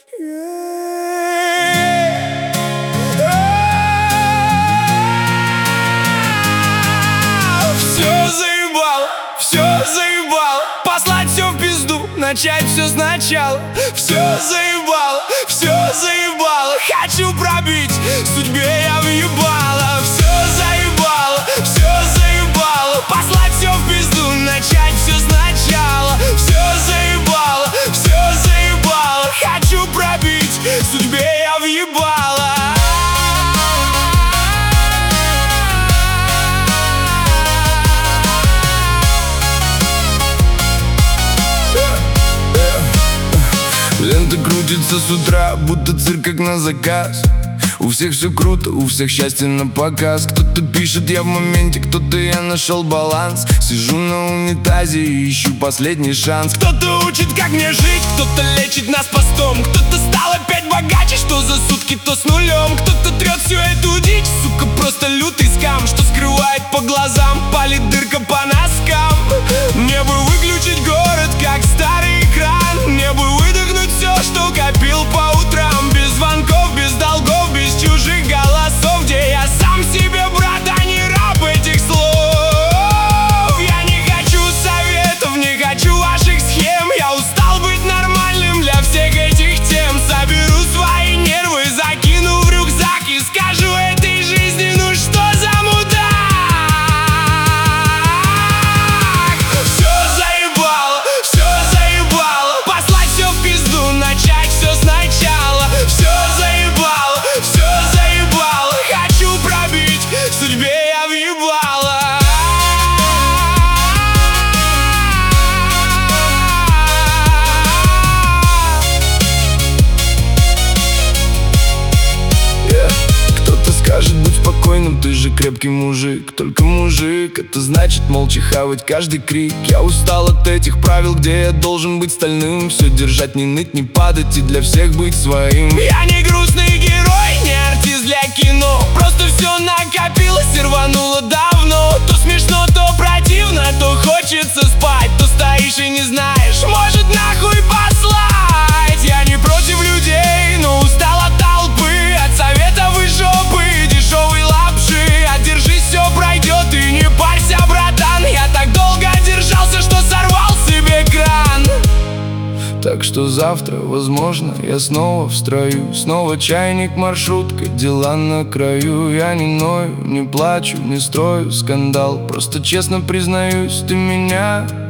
Все заебал, послать все в пизду, начать все сначала. Все заебало, хочу пробить, судьбе я въебала. Все заебало, послать все в пизду, начать все сначала. Все заебало, хочу пробить, судьбе я въебала. Лента крутится с утра, будто цирк, как на заказ. У всех все круто, у всех счастье на показ. Кто-то пишет, я в моменте, кто-то я нашел баланс. Сижу на унитазе и ищу последний шанс. Кто-то учит, как мне жить, кто-то лечит нас постом. Кто-то стал опять богаче, что за сутки, то с нулем. Кто-то трет всю эту дичь, сука, просто лютый скам, что скрывает по глазам, палит дырка по носкам. Мне бы выключить город, как старый экран. Мне бы выдохнуть все, что копил по утрам. Без звонков, без долгов, без чужих голосов, где я сам себе брат, а не раб этих слов. Я не хочу советов, не хочу ваших схем. Я устал быть нормальным для всех этих тем. Соберу свои нервы, закину в рюкзак и скажу этой жизни, ну что за мудак. Все заебало, послать все в пизду, начать все сначала. Все заебало, хочу пробить, судьбе я въебала. Кто-то скажет, будь спокойным, ты же крепкий мужик. Только мужик, это значит молча хавать каждый крик. Я устал от этих правил, где я должен быть стальным. Все держать, не ныть, не падать и для всех быть своим. Я не грустный герой, не артист для кино. Просто все накопилось и рвануло давно. То смешно, то противно, то хочется спать. То стоишь и не знаешь, может нахуй послать. Я не против людей, но устал от толпы, от советов и жопы, дешевой лапши. Одержись, все пройдет и не парься, братан. Я так долго держался, что сорвал себе кран. Так что завтра, возможно, я снова в строю. Снова чайник, маршрутка, дела на краю. Я не ною, не плачу, не строю скандал. Просто честно признаюсь, ты меня